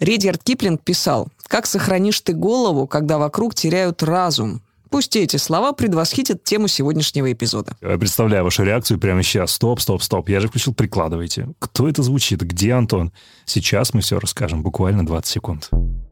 Редьярд Киплинг писал: «Как сохранишь ты голову, когда вокруг теряют разум?» Пусть эти слова предвосхитят тему сегодняшнего эпизода. Я представляю вашу реакцию прямо сейчас. Стоп. Я же включил «Прикладывайте». Кто это звучит? Где Антон? Сейчас мы все расскажем. Буквально 20 секунд.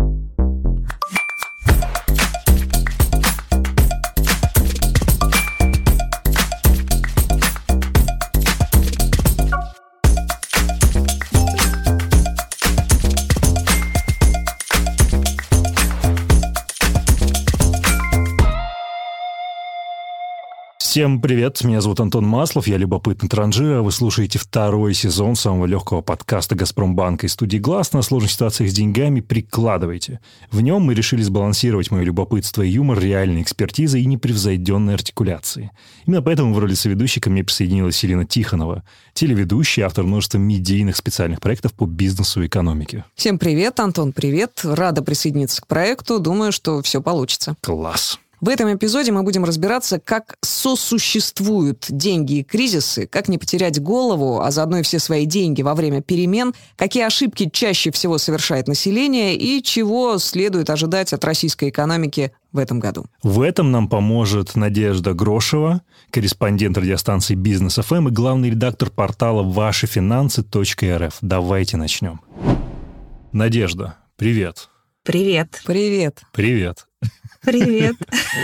Всем привет, меня зовут Антон Маслов, я любопытный транжир, а вы слушаете второй сезон самого легкого подкаста «Газпромбанка» из студии «Глас» на сложных ситуациях с деньгами «Прикладывайте». В нем мы решили сбалансировать мое любопытство и юмор реальной экспертизой и непревзойденной артикуляции. Именно поэтому в роли соведущей ко мне присоединилась Елена Тихонова, телеведущая, автор множества медийных специальных проектов по бизнесу и экономике. Всем привет, Антон, привет. Рада присоединиться к проекту, думаю, что все получится. Класс. В этом эпизоде мы будем разбираться, как сосуществуют деньги и кризисы, как не потерять голову, а заодно и все свои деньги во время перемен, какие ошибки чаще всего совершает население и чего следует ожидать от российской экономики в этом году. В этом нам поможет Надежда Грошева, корреспондент радиостанции «Бизнес ФМ» и главный редактор портала вашефинансы.рф. Давайте начнем. Надежда, привет. Привет. Привет. Привет. Привет.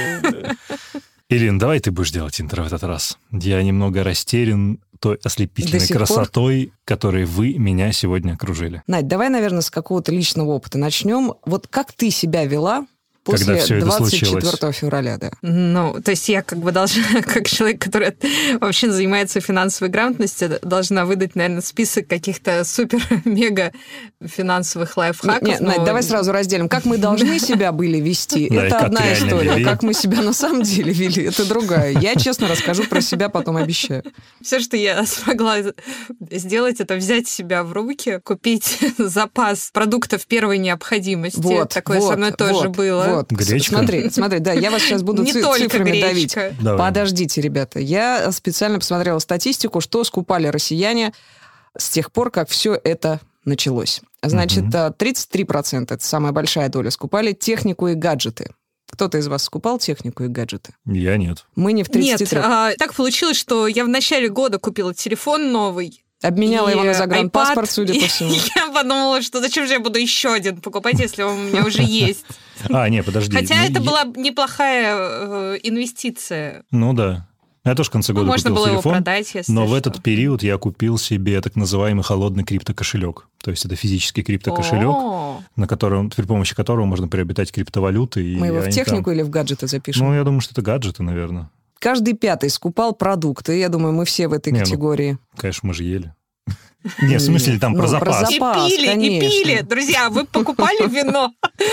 Ирин, давай ты будешь делать интро в этот раз. Я немного растерян той ослепительной красотой, которой вы меня сегодня окружили. Надь, давай, наверное, с какого-то личного опыта начнем. Вот как ты себя вела после 24 февраля, да? Ну, то есть я как бы должна, как человек, который вообще занимается финансовой грамотностью, должна выдать, наверное, список каких-то супер-мега финансовых лайфхаков. Нет, Надь, давай сразу разделим. Как мы должны себя были вести, это одна история. Как мы себя на самом деле вели, это другая. Я честно расскажу про себя, потом обещаю. Все, что я смогла сделать, это взять себя в руки, купить запас продуктов первой необходимости. Вот, такое со мной тоже было. Гречка? Смотри, да, я вас сейчас буду цифрами давить. Давай. Подождите, ребята. Я специально посмотрела статистику, что скупали россияне с тех пор, как все это началось. Значит, 33%, это самая большая доля, скупали технику и гаджеты. Кто-то из вас скупал технику и гаджеты? Я нет. Мы не в 33. Нет, так получилось, что я в начале года купила телефон новый. Обменяла его на загранпаспорт, судя по всему. Я подумала, что зачем же я буду еще один покупать, если он у меня уже есть. Не, подожди. Хотя это была неплохая инвестиция. Ну да. Я тоже в конце года можно купил было телефон, его продать, если но в что. этот период я купил себе так называемый холодный криптокошелек. То есть это физический криптокошелек, при помощи которого можно приобретать криптовалюты. Мы его в технику или в гаджеты запишем? Ну, я думаю, что это гаджеты, наверное. Каждый пятый скупал продукты. Я думаю, мы все в этой категории. Конечно, мы же ели. Нет, в смысле, там про запас. И пили. Друзья, вы покупали вино?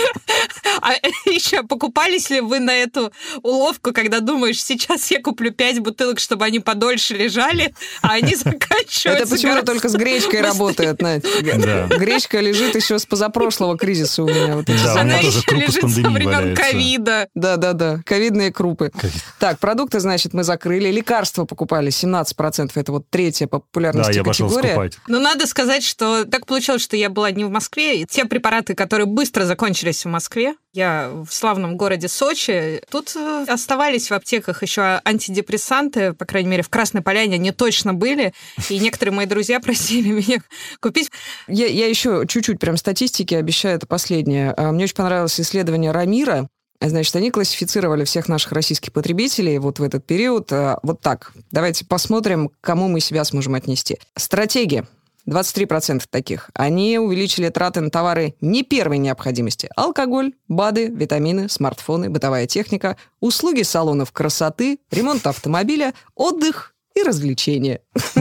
А еще покупались ли вы на эту уловку, когда думаешь, сейчас я куплю 5 бутылок, чтобы они подольше лежали, а они заканчиваются? Это почему-то только с гречкой работает, Надь. Гречка лежит еще с позапрошлого кризиса у меня. Она еще лежит со времен ковида. Да. Ковидные крупы. Так, продукты, значит, мы закрыли. Лекарства покупали 17%. Это вот третья по популярности категория. Да, я пошел скупать. Но надо сказать, что так получилось, что я была не в Москве. И те препараты, которые быстро закончились в Москве, я в славном городе Сочи, тут оставались в аптеках еще антидепрессанты, по крайней мере, в Красной Поляне они точно были, и некоторые мои друзья просили меня купить. Я еще чуть-чуть прям статистики обещаю, это последнее. Мне очень понравилось исследование Рамира. Значит, они классифицировали всех наших российских потребителей вот в этот период. Вот так. Давайте посмотрим, к кому мы себя сможем отнести. Стратеги. 23% таких. Они увеличили траты на товары не первой необходимости. Алкоголь, БАДы, витамины, смартфоны, бытовая техника, услуги салонов красоты, ремонт автомобиля, отдых и развлечения.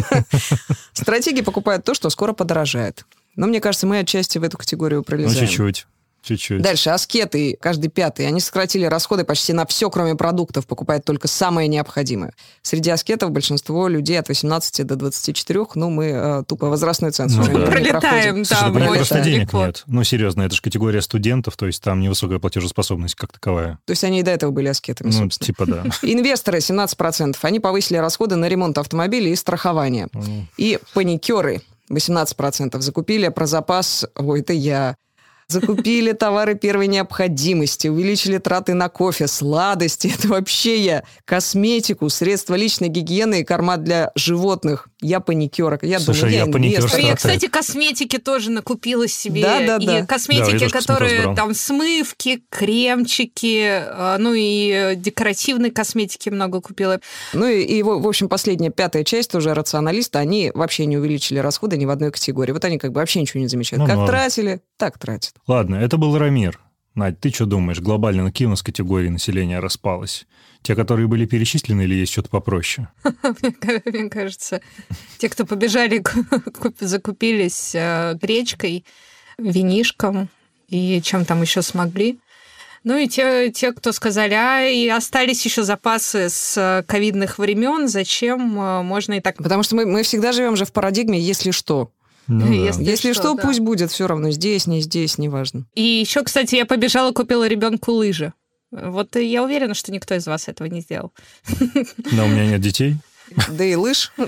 Стратеги покупают то, что скоро подорожает. Но мне кажется, мы отчасти в эту категорию пролезаем. Ну, чуть-чуть. Чуть-чуть. Дальше, аскеты, каждый пятый, они сократили расходы почти на все, кроме продуктов, покупают только самое необходимое. Среди аскетов большинство людей от 18 до 24, мы тупо возрастной ценз уже не пролетаем, проходим. да. У них просто денег нет. Ну, серьезно, это же категория студентов, то есть там невысокая платежеспособность как таковая. То есть они и до этого были аскетами, собственно. Типа да. Инвесторы, 17%, они повысили расходы на ремонт автомобилей и страхование. И паникеры, 18%, закупили про запас, это я... закупили товары первой необходимости, увеличили траты на кофе, сладости. Это вообще косметику, средства личной гигиены и корма для животных. Я паникер. Слушай, я паникер. Я, кстати, косметики тоже накупила себе. Да. И косметики, которые там смывки, кремчики, и декоративной косметики много купила. И в общем, последняя, 5-я часть, тоже рационалисты, они вообще не увеличили расходы ни в одной категории. Вот они вообще ничего не замечают. Как тратили, так тратят. Ладно, это был Рамир. Надь, ты что думаешь, глобально на какие у нас категории населения распалось? Те, которые были перечислены, или есть что-то попроще? Мне кажется, те, кто побежали, закупились гречкой, винишком и чем там еще смогли. И те, кто сказали, и остались еще запасы с ковидных времен, зачем можно и так... Потому что мы всегда живем же в парадигме «если что». Если что, пусть будет все равно здесь, не здесь, неважно. И еще, кстати, я побежала, купила ребенку лыжи. Вот я уверена, что никто из вас этого не сделал. Но у меня нет детей. Да и лыж. Ни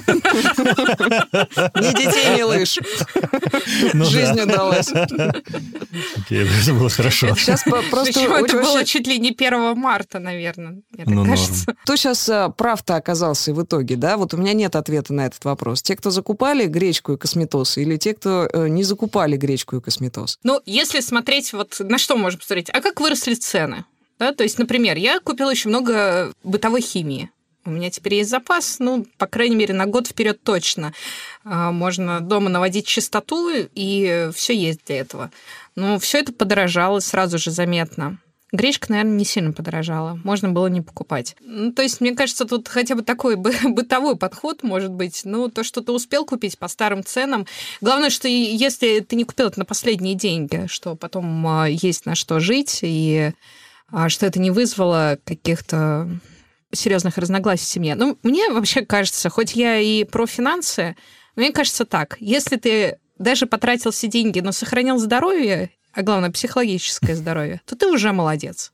детей, ни лыж. Жизнь удалась. Окей, это было хорошо. Сейчас просто... Это было чуть ли не 1 марта, наверное, мне кажется. Кто сейчас прав-то оказался в итоге, да? Вот у меня нет ответа на этот вопрос. Те, кто закупали гречку и косметоз, или те, кто не закупали гречку и косметоз? Если смотреть, вот на что можно посмотреть? А как выросли цены? Да? То есть, например, я купила очень много бытовой химии. У меня теперь есть запас, по крайней мере, на год вперед точно. Можно дома наводить чистоту, и все есть для этого. Но все это подорожало сразу же заметно. Гречка, наверное, не сильно подорожала. Можно было не покупать. То есть, мне кажется, тут хотя бы такой бытовой подход может быть. То, что ты успел купить по старым ценам. Главное, что если ты не купил это на последние деньги, что потом есть на что жить, и что это не вызвало каких-то серьезных разногласий в семье. Мне вообще кажется, хоть я и про финансы, мне кажется так, если ты даже потратил все деньги, но сохранил здоровье, а главное, психологическое здоровье, то ты уже молодец.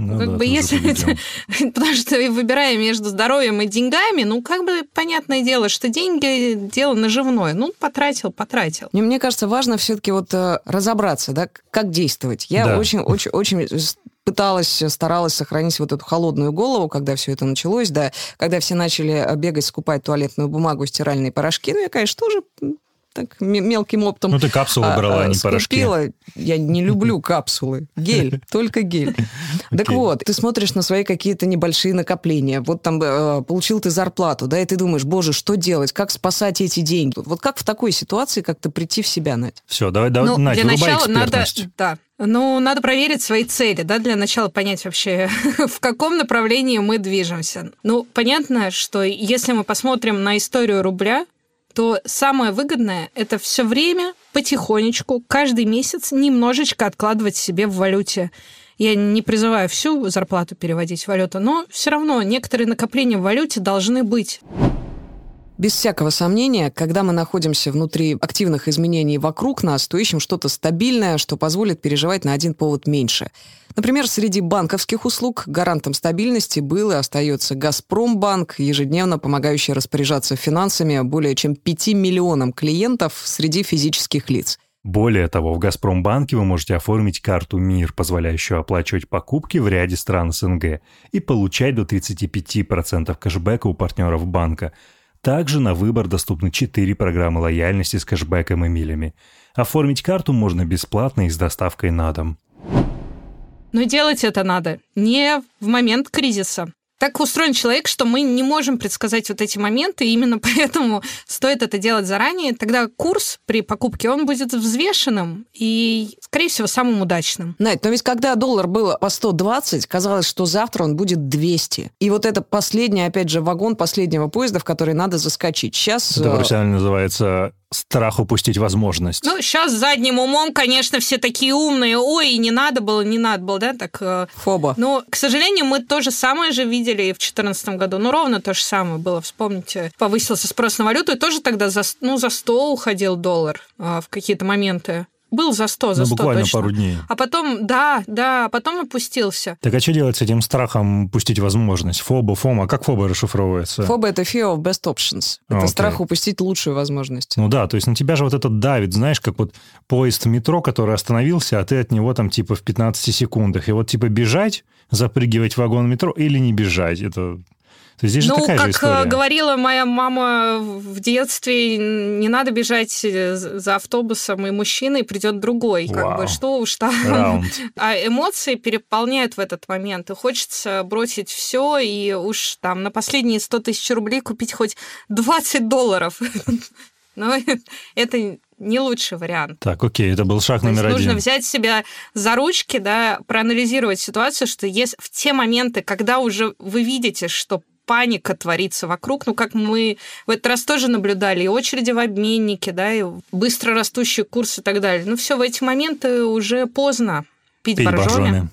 Потому что, выбирая между здоровьем и деньгами, понятное дело, что деньги – дело наживное. Потратил. Мне кажется, важно все-таки разобраться, да, как действовать. Я очень старалась сохранить вот эту холодную голову, когда все это началось, да, когда все начали бегать, скупать туалетную бумагу, стиральные порошки. Я, конечно, тоже так мелким оптом ты капсулы брала, а не порошки. Я не люблю капсулы. Гель, только гель. Так вот, ты смотришь на свои какие-то небольшие накопления. Вот там получил ты зарплату, да, и ты думаешь, боже, что делать, как спасать эти деньги? Вот как в такой ситуации как-то прийти в себя, Надь? Все, давай, Надь, для начала экспертность. надо проверить свои цели, да, для начала понять вообще, в каком направлении мы движемся. Понятно, что если мы посмотрим на историю рубля, то самое выгодное – это все время потихонечку, каждый месяц немножечко откладывать себе в валюте. Я не призываю всю зарплату переводить в валюту, но все равно некоторые накопления в валюте должны быть. Без всякого сомнения, когда мы находимся внутри активных изменений вокруг нас, то ищем что-то стабильное, что позволит переживать на один повод меньше. Например, среди банковских услуг гарантом стабильности был и остается «Газпромбанк», ежедневно помогающий распоряжаться финансами более чем 5 миллионам клиентов среди физических лиц. Более того, в «Газпромбанке» вы можете оформить карту «Мир», позволяющую оплачивать покупки в ряде стран СНГ и получать до 35% кэшбэка у партнеров банка. Также на выбор доступны 4 программы лояльности с кэшбэком и милями. Оформить карту можно бесплатно и с доставкой на дом. Но делать это надо не в момент кризиса. Так устроен человек, что мы не можем предсказать вот эти моменты, и именно поэтому стоит это делать заранее. Тогда курс при покупке, он будет взвешенным и, скорее всего, самым удачным. Надь, но ведь когда доллар был по 120, казалось, что завтра он будет 200. И вот это последний, опять же, вагон последнего поезда, в который надо заскочить. Сейчас... Это профессионально называется страх упустить возможность. Сейчас задним умом, конечно, все такие умные. Ой, не надо было, да, так... Фоба. Но, к сожалению, мы то же самое же видели и в 2014 году. Ровно то же самое было. Вспомните, повысился спрос на валюту, и тоже тогда за 100 уходил доллар в какие-то моменты. был за 100, за 100 буквально точно. Пару дней. А потом, потом опустился. Так а что делать с этим страхом упустить возможность? ФОБа, как ФОБа расшифровывается? ФОБа — это fear of best options. Это страх упустить лучшую возможность. Ну да, то есть на тебя же вот это давит, знаешь, как вот поезд в метро, который остановился, а ты от него там типа в 15 секундах. И вот типа бежать, запрыгивать в вагон метро или не бежать, это... То есть здесь же такая же история. Как говорила моя мама в детстве, не надо бежать за автобусом и мужчиной, придет другой. Как бы, что уж там. Раунд. А эмоции переполняют в этот момент. И хочется бросить все и уж там на последние 100 тысяч рублей купить хоть $20. Но это не лучший вариант. Так, окей, это был шаг номер один. Нужно взять себя за ручки, да, проанализировать ситуацию, что есть в те моменты, когда уже вы видите, что паника творится вокруг, как мы в этот раз тоже наблюдали, и очереди в обменнике, да, и быстро растущий курс и так далее. Все в эти моменты уже поздно пить боржоми.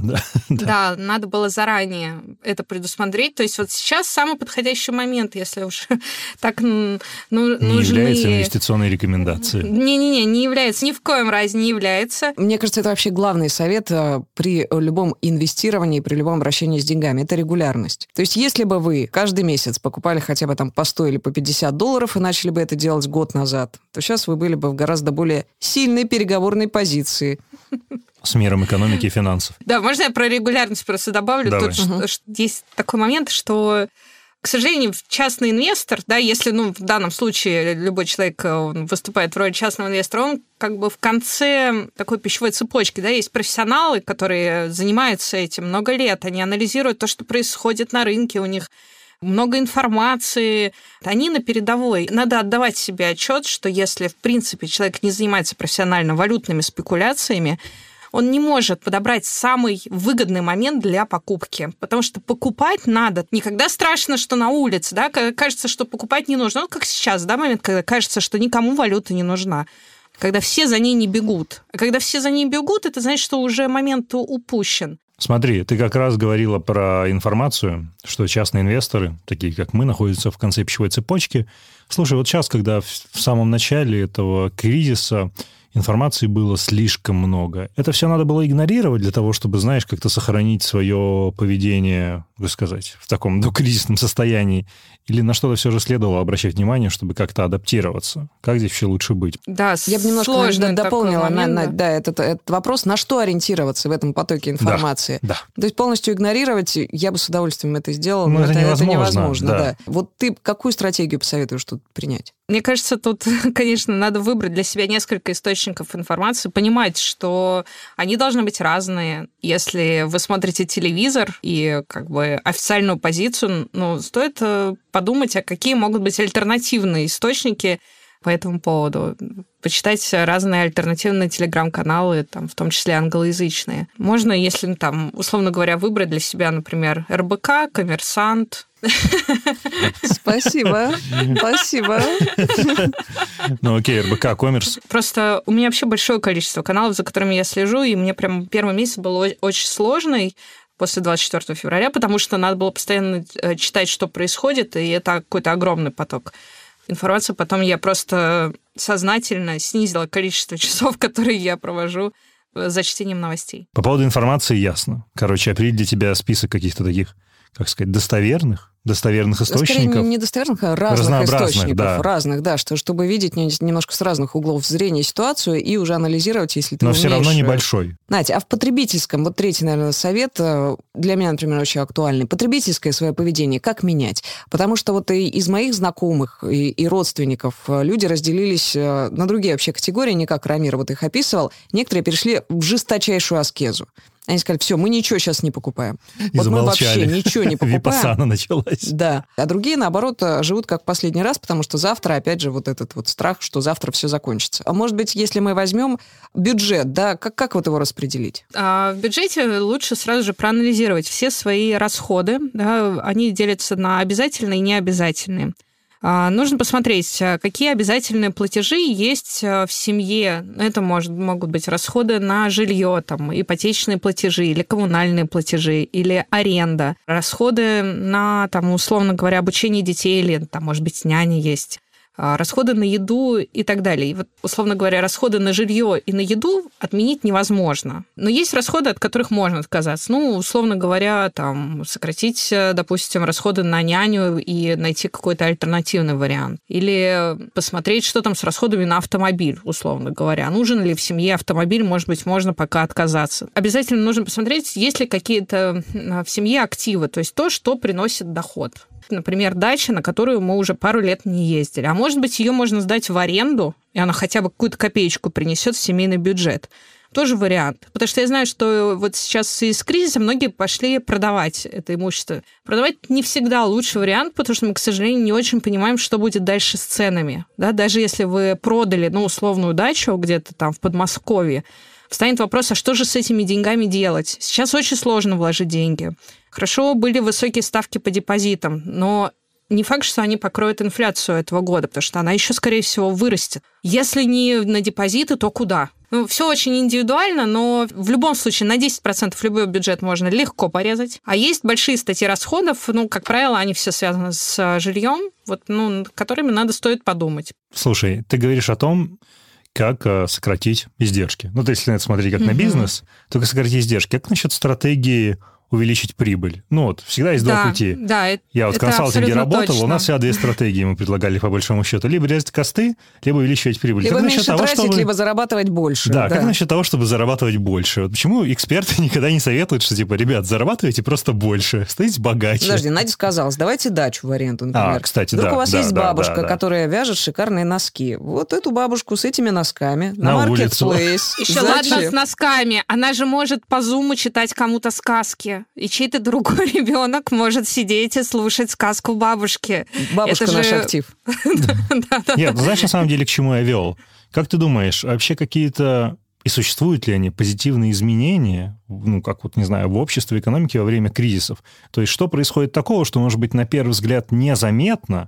Да, надо было заранее это предусмотреть. То есть вот сейчас самый подходящий момент, если уж так нужны... Не является инвестиционной рекомендацией. Не является. Ни в коем разе не является. Мне кажется, это вообще главный совет при любом инвестировании, при любом обращении с деньгами. Это регулярность. То есть если бы вы каждый месяц покупали хотя бы там по 100 или по $50 и начали бы это делать год назад, то сейчас вы были бы в гораздо более сильной переговорной позиции. С миром экономики и финансов. Да, можно я про регулярность просто добавлю? Давай. Тут есть такой момент, что, к сожалению, частный инвестор, да, если, в данном случае любой человек выступает в роли частного инвестора, он как бы в конце такой пищевой цепочки, да, есть профессионалы, которые занимаются этим много лет, они анализируют то, что происходит на рынке, у них много информации, они на передовой. Надо отдавать себе отчет, что если, в принципе, человек не занимается профессионально валютными спекуляциями, он не может подобрать самый выгодный момент для покупки. Потому что покупать надо. Никогда страшно, что на улице, да, кажется, что покупать не нужно. Как сейчас, да, момент, когда кажется, что никому валюта не нужна. Когда все за ней не бегут. А когда все за ней бегут, это значит, что уже момент упущен. Смотри, ты как раз говорила про информацию, что частные инвесторы, такие как мы, находятся в конце пищевой цепочки. Слушай, вот сейчас, когда в самом начале этого кризиса информации было слишком много. Это все надо было игнорировать для того, чтобы, знаешь, как-то сохранить свое поведение, как сказать, в таком докризисном состоянии. Или на что-то все же следовало обращать внимание, чтобы как-то адаптироваться? Как здесь вообще лучше быть? Да, я бы немножко дополнила этот вопрос, на что ориентироваться в этом потоке информации. Да. То есть полностью игнорировать, я бы с удовольствием это сделала, но это невозможно. Да. Вот ты какую стратегию посоветуешь тут принять? Мне кажется, тут, конечно, надо выбрать для себя несколько источников информации, понимать, что они должны быть разные. Если вы смотрите телевизор и как бы официальную позицию, стоит подумать, а какие могут быть альтернативные источники по этому поводу. Почитать разные альтернативные телеграм-каналы, там, в том числе англоязычные. Можно, если, там, условно говоря, выбрать для себя, например, РБК, Коммерсант. Спасибо. Окей, РБК, Коммерс. Просто у меня вообще большое количество каналов, за которыми я слежу, и мне прям первый месяц был очень сложный после 24 февраля, потому что надо было постоянно читать, что происходит, и это какой-то огромный поток информации. Потом я просто сознательно снизила количество часов, которые я провожу за чтением новостей. По поводу информации ясно. Короче, определить для тебя список каких-то таких, как сказать, достоверных источников. Скорее, не достоверных, а разных источников. Да. Разных, да, чтобы видеть немножко с разных углов зрения ситуацию и уже анализировать, если ты умеешь. Но все равно небольшой. Знаете, а в потребительском, вот третий, наверное, совет, для меня, например, очень актуальный. Потребительское свое поведение, как менять? Потому что вот и из моих знакомых, и родственников люди разделились на другие вообще категории, не как Рамир вот их описывал. Некоторые перешли в жесточайшую аскезу. Они сказали, все, мы ничего сейчас не покупаем. И вот замолчали. Мы вообще ничего не покупаем. Випассана началась. Да. А другие, наоборот, живут как в последний раз, потому что завтра, опять же, вот этот вот страх, что завтра все закончится. А может быть, если мы возьмем бюджет, да, как вот его распределить? В бюджете лучше сразу же проанализировать все свои расходы. Да, они делятся на обязательные и необязательные. Нужно посмотреть, какие обязательные платежи есть в семье. Это могут быть расходы на жилье, там, ипотечные платежи или коммунальные платежи, или аренда. Расходы на, там, условно говоря, обучение детей, или, там, может быть, няни есть. расходы на еду и так далее. И вот, условно говоря, расходы на жилье и на еду отменить невозможно. Но есть расходы, от которых можно отказаться. Ну, условно говоря, там, сократить, допустим, расходы на няню и найти какой-то альтернативный вариант. Или посмотреть, что там с расходами на автомобиль, условно говоря. Нужен ли в семье автомобиль, может быть, можно пока отказаться. Обязательно нужно посмотреть, есть ли какие-то в семье активы, то есть то, что приносит доход. Например, дача, на которую мы уже пару лет не ездили. А может быть, ее можно сдать в аренду, и она хотя бы какую-то копеечку принесет в семейный бюджет. Тоже вариант. Потому что я знаю, что вот сейчас из кризиса многие пошли продавать это имущество. Продавать не всегда лучший вариант, потому что мы, к сожалению, не очень понимаем, что будет дальше с ценами. Да? Даже если вы продали, условную дачу где-то там в Подмосковье, встанет вопрос, а что же с этими деньгами делать? Сейчас очень сложно вложить деньги. Хорошо, были высокие ставки по депозитам, но не факт, что они покроют инфляцию этого года, потому что она еще, скорее всего, вырастет. Если не на депозиты, то куда? Все очень индивидуально, но в любом случае на 10% любой бюджет можно легко порезать. А есть большие статьи расходов, как правило, они все связаны с жильем, которыми стоит подумать. Слушай, ты говоришь о том, как сократить издержки. То есть, если на это смотреть как на бизнес, то как сократить издержки. Как насчет стратегии увеличить прибыль? Всегда есть два пути. Да, я в консалтинге работал, точно. У нас всегда две стратегии мы предлагали по большому счету. Либо резать косты, либо увеличивать прибыль. Либо меньше тратить, либо зарабатывать больше. Да, как насчет того, чтобы зарабатывать больше? Почему эксперты никогда не советуют, что, ребят, зарабатывайте просто больше, становитесь богаче? Подожди, Надя сказала, сдавайте дачу в аренду, например. Кстати, Вдруг у вас есть бабушка, которая вяжет шикарные носки. Вот эту бабушку с этими носками на маркетплейс. Еще ладно с носками. Она же может по зуму читать кому-то сказки. И чей-то другой ребенок может сидеть и слушать сказку бабушки. Бабушка наш актив. Нет, знаешь, на самом деле, к чему я вел? Как ты думаешь, вообще какие-то и существуют ли они позитивные изменения, в обществе, экономике во время кризисов? То есть что происходит такого, что, может быть, на первый взгляд незаметно,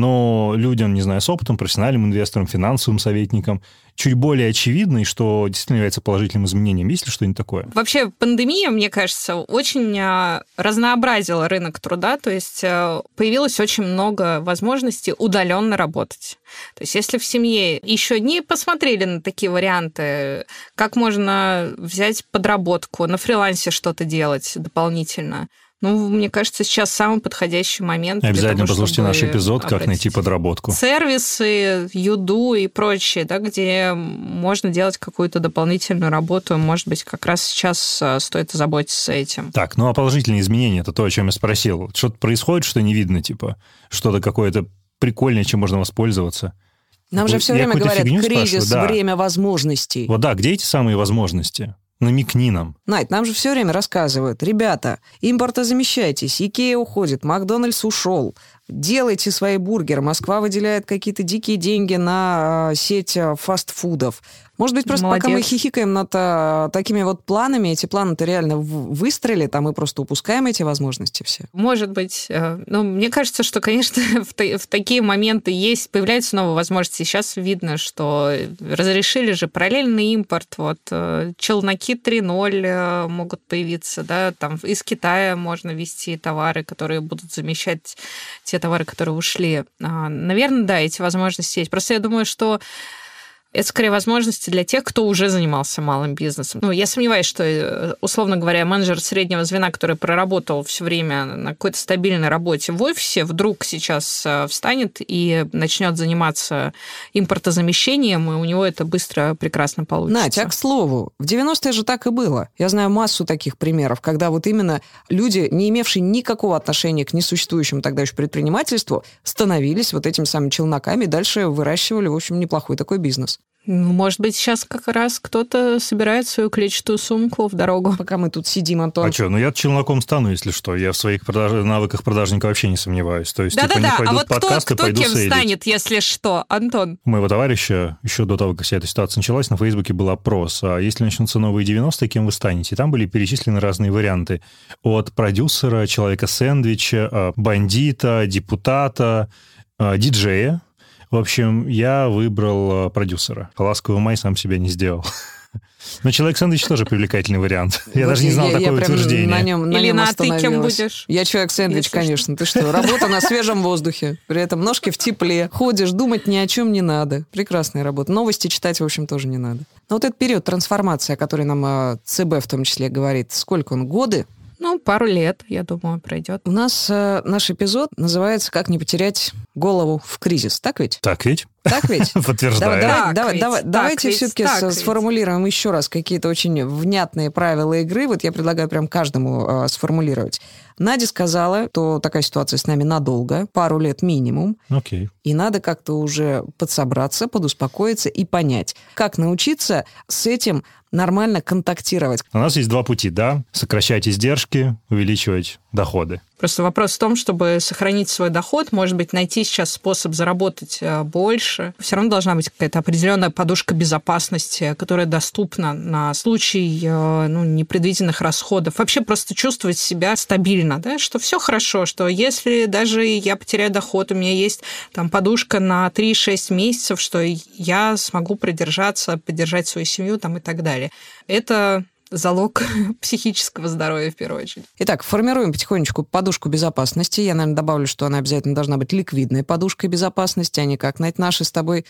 но людям, с опытом, профессиональным инвесторам, финансовым советникам, чуть более очевидно, и что действительно является положительным изменением. Есть ли что-нибудь такое? Вообще, пандемия, мне кажется, очень разнообразила рынок труда, то есть появилось очень много возможностей удаленно работать. То есть если в семье еще не посмотрели на такие варианты, как можно взять подработку, на фрилансе что-то делать дополнительно, мне кажется, сейчас самый подходящий момент. Обязательно послушайте наш эпизод «Как найти подработку». Сервисы, Юду и прочее, где можно делать какую-то дополнительную работу. Может быть, как раз сейчас стоит озаботиться этим. Так, а положительные изменения – это то, о чем я спросил. Что-то происходит, что не видно, что-то какое-то прикольное, чем можно воспользоваться? Нам же все время говорят, кризис, время возможностей. Где эти самые возможности? Намекни нам. Надь, нам же все время рассказывают, ребята, импортозамещайтесь, Икея уходит, Макдональдс ушел, делайте свои бургеры, Москва выделяет какие-то дикие деньги на сеть фастфудов. Может быть, просто пока мы хихикаем над такими планами, эти планы-то реально выстрелили, а мы просто упускаем эти возможности все? Может быть. Мне кажется, что, конечно, в такие моменты появляются новые возможности. Сейчас видно, что разрешили же параллельный импорт. Челноки 3.0 могут появиться. Из Китая можно везти товары, которые будут замещать те товары, которые ушли. Наверное, эти возможности есть. Просто я думаю, что это, скорее, возможности для тех, кто уже занимался малым бизнесом. Я сомневаюсь, что, условно говоря, менеджер среднего звена, который проработал все время на какой-то стабильной работе в офисе, вдруг сейчас встанет и начнет заниматься импортозамещением, и у него это быстро, прекрасно получится. Надь, к слову, в 90-е же так и было. Я знаю массу таких примеров, когда именно люди, не имевшие никакого отношения к несуществующему тогда еще предпринимательству, становились этими самыми челноками и дальше выращивали, в общем, неплохой такой бизнес. Может быть, сейчас как раз кто-то собирает свою клетчатую сумку в дорогу. Пока мы тут сидим, Антон. А что, я челноком стану, если что. Я в своих навыках продажника вообще не сомневаюсь. То есть, не пойдут подкасты, кто пойду кем сейлить. станет, если что, Антон? У моего товарища, еще до того, как вся эта ситуация началась, на Фейсбуке был опрос. А если начнутся новые 90-е, кем вы станете? И там были перечислены разные варианты. От продюсера, человека-сэндвича, бандита, депутата, диджея. В общем, я выбрал продюсера. Ласковый май сам себя не сделал. Но человек-сэндвич тоже привлекательный вариант. Я Вот даже не знал такое утверждение. На нем Или на ты кем остановилась. будешь? Я человек-сэндвич, Если конечно. Ты что, работа на свежем воздухе. При этом ножки в тепле. Ходишь, думать ни о чем не надо. Прекрасная работа. Новости читать, в общем, тоже не надо. Но вот этот период трансформации, о которой нам ЦБ в том числе говорит, сколько он? Годы? Пару лет, я думаю, пройдет. У нас наш эпизод называется «Как не потерять голову в кризис». Так ведь? Так ведь? Так ведь? Подтверждаю. Давайте все-таки сформулируем еще раз какие-то очень внятные правила игры. Вот я предлагаю прям каждому сформулировать. Надя сказала, что такая ситуация с нами надолго, пару лет минимум. Окей. И надо как-то уже подсобраться, подуспокоиться и понять, как научиться с этим нормально контактировать. У нас есть два пути, да? Сокращать издержки, увеличивать доходы. Просто вопрос в том, чтобы сохранить свой доход, может быть, найти сейчас способ заработать больше. Все равно должна быть какая-то определенная подушка безопасности, которая доступна на случай непредвиденных расходов. Вообще просто чувствовать себя стабильно, да? Что все хорошо, что если даже я потеряю доход, у меня есть там подушка на 3-6 месяцев, что я смогу продержаться, поддержать свою семью там, и так далее. Это залог психического здоровья, в первую очередь. Итак, формируем потихонечку подушку безопасности. Я, наверное, добавлю, что она обязательно должна быть ликвидной подушкой безопасности, а не как наши с тобой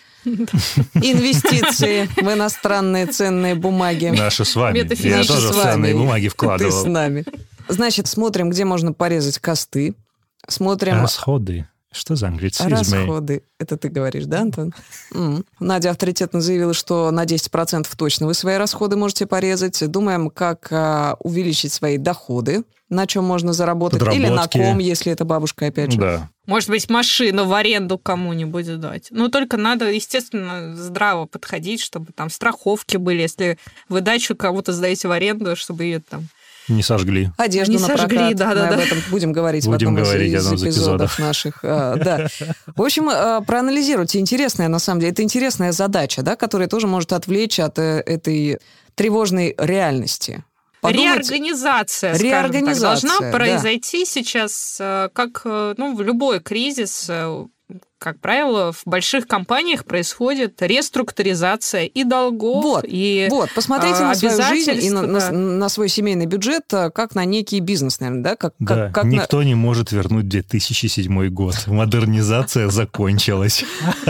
инвестиции в иностранные ценные бумаги. Наши с вами. Я тоже в ценные бумаги вкладывал. Ты с нами. Значит, смотрим, где можно порезать косты. Смотрим... Расходы. Что за англицизмы? Расходы. Это ты говоришь, да, Антон? Надя авторитетно заявила, что на 10% точно вы свои расходы можете порезать. Думаем, как увеличить свои доходы, на чем можно заработать. Подработки. Или на ком, если это бабушка, опять же. Да. Может быть, машину в аренду кому-нибудь дать. Но только надо, естественно, здраво подходить, чтобы там страховки были. Если вы дачу кому-то сдаете в аренду, чтобы ее там... Не сожгли. Одежду Не на сожгли, прокат. да. Мы об этом будем говорить в одном из эпизодов наших. Да. В общем, проанализируйте. Интересная, на самом деле, это интересная задача, да, которая тоже может отвлечь от этой тревожной реальности. Реорганизация, скажем так, должна произойти сейчас, как в любой кризис. Как правило, в больших компаниях происходит реструктуризация и долгов, и посмотрите на свою жизнь и на свой семейный бюджет, как на некий бизнес, наверное, да? Никто не может вернуть 2007 год. Модернизация закончилась.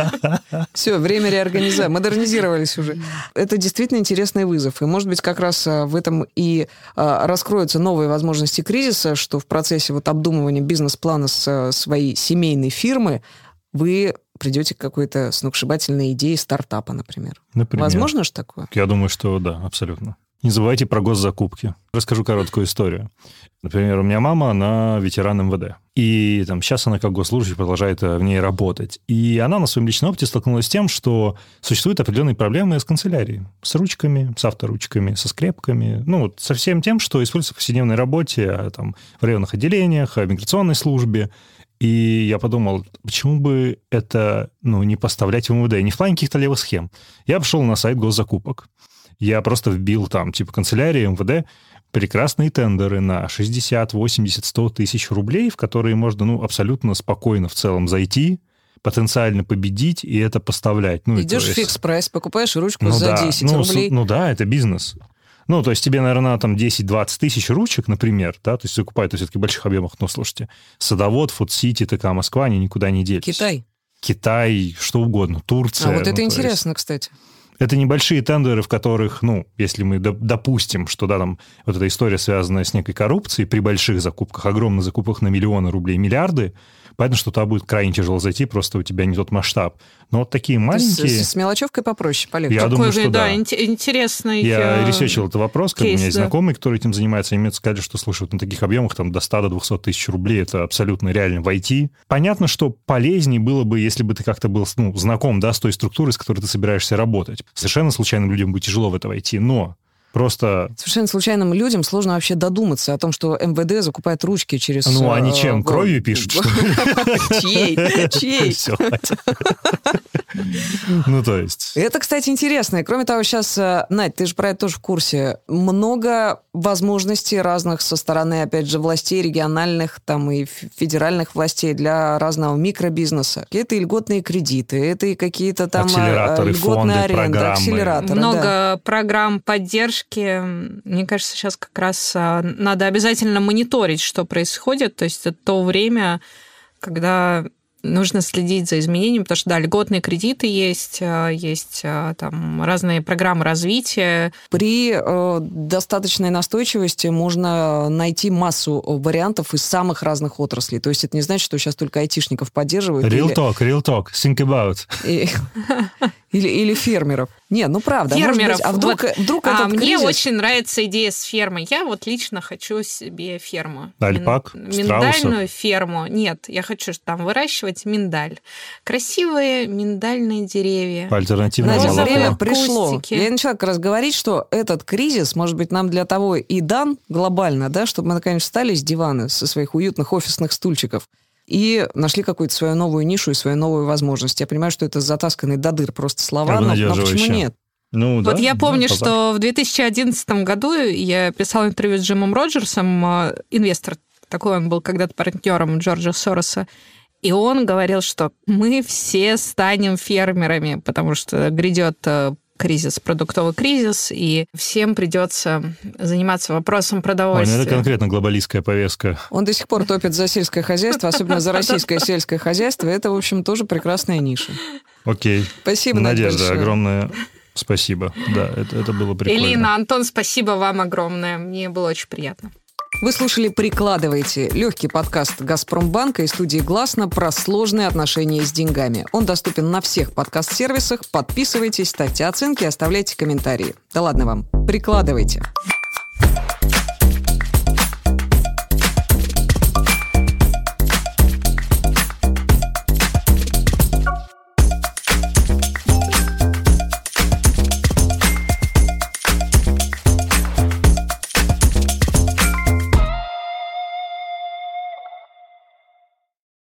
Все, время реорганизации. Модернизировались уже. Это действительно интересный вызов. И, может быть, как раз в этом и раскроются новые возможности кризиса, что в процессе обдумывания бизнес-плана своей семейной фирмы вы придете к какой-то сногсшибательной идее стартапа, например. Возможно же такое? Я думаю, что да, абсолютно. Не забывайте про госзакупки. Расскажу короткую историю. Например, у меня мама, она ветеран МВД. И сейчас она как госслужащий продолжает в ней работать. И она на своем личном опыте столкнулась с тем, что существуют определенные проблемы с канцелярией. С ручками, с авторучками, со скрепками. Со всем тем, что используется в повседневной работе, в районных отделениях, в миграционной службе. И я подумал, почему бы это не поставлять в МВД, не в плане каких-то левых схем. Я пошел на сайт госзакупок. Я просто вбил канцелярии МВД, прекрасные тендеры на 60, 80, 100 тысяч рублей, в которые можно абсолютно спокойно в целом зайти, потенциально победить и это поставлять. Идешь в фикс-прайс, покупаешь ручку за 10 рублей. Это бизнес. То есть тебе, наверное, 10-20 тысяч ручек, например, да, то есть закупают в все-таки больших объемах, слушайте, Садовод, Фудсити, ТК Москва, они никуда не делись. Китай, что угодно, Турция. Это интересно, кстати. Это небольшие тендеры, в которых, если мы допустим, что эта история связана с некой коррупцией при больших закупках, огромных закупках на миллионы рублей, миллиарды, понятно, что туда будет крайне тяжело зайти, просто у тебя не тот масштаб. Но такие маленькие... С мелочевкой попроще, полегче. Я думаю, что да. Интересный Я ресерчил этот вопрос, кейс, у меня есть знакомые, которые этим занимаются, они мне сказали, что, слушай, на таких объемах до 100-200 тысяч рублей это абсолютно реально войти. Понятно, что полезнее было бы, если бы ты как-то был знаком, с той структурой, с которой ты собираешься работать. Совершенно случайным людям будет тяжело в это войти, но... Просто... Совершенно случайным людям сложно вообще додуматься о том, что МВД закупает ручки через... они чем? Кровью пишут, что ли? Чьей? Все, хватит. Ну, то есть... Это, кстати, интересно. И, кроме того, сейчас, Надь, ты же про это тоже в курсе. Много возможностей разных со стороны, опять же, властей региональных там и федеральных властей для разного микробизнеса. Это и льготные кредиты, это и какие-то там акселераторы, льготная фонды, аренда, программы. акселераторы. Много программ поддержки. Мне кажется, сейчас как раз надо обязательно мониторить, что происходит. То есть это то время, когда нужно следить за изменениями, потому что, да, льготные кредиты есть там разные программы развития. При достаточной настойчивости можно найти массу вариантов из самых разных отраслей. То есть это не значит, что сейчас только айтишников поддерживают. Real talk, think about. Или фермеров. Не, ну правда. Фермеров. А вдруг этот мне кризис... очень нравится идея с фермой. Я вот лично хочу себе ферму. Альпак? Миндальную ферму. Нет, я хочу там выращивать миндаль. Красивые миндальные деревья. Альтернативное молоко. Время пришло. Кустики. Я начала как раз говорить, что этот кризис, может быть, нам для того и дан глобально, да, чтобы мы, наконец, встали с дивана, со своих уютных офисных стульчиков, и нашли какую-то свою новую нишу и свою новую возможность. Я понимаю, что это затасканные до дыр просто слова, но почему нет? Ну, вот да, я помню, да, что в 2011 году я писала интервью с Джимом Роджерсом, инвестор, такой он был когда-то партнером Джорджа Сороса, и он говорил, что мы все станем фермерами, потому что грядет кризис, продуктовый кризис, и всем придется заниматься вопросом продовольствия. Это конкретно глобалистская повестка. Он до сих пор топит за сельское хозяйство, особенно за российское сельское хозяйство. Это, в общем, тоже прекрасная ниша. Окей. Спасибо, Надежда, огромное спасибо. Да, это было прикольно. Элина, Антон, спасибо вам огромное. Мне было очень приятно. Вы слушали «Прикладывайте» — легкий подкаст «Газпромбанка» и студии «Гласно» про сложные отношения с деньгами. Он доступен на всех подкаст-сервисах. Подписывайтесь, ставьте оценки и оставляйте комментарии. Да ладно вам, прикладывайте.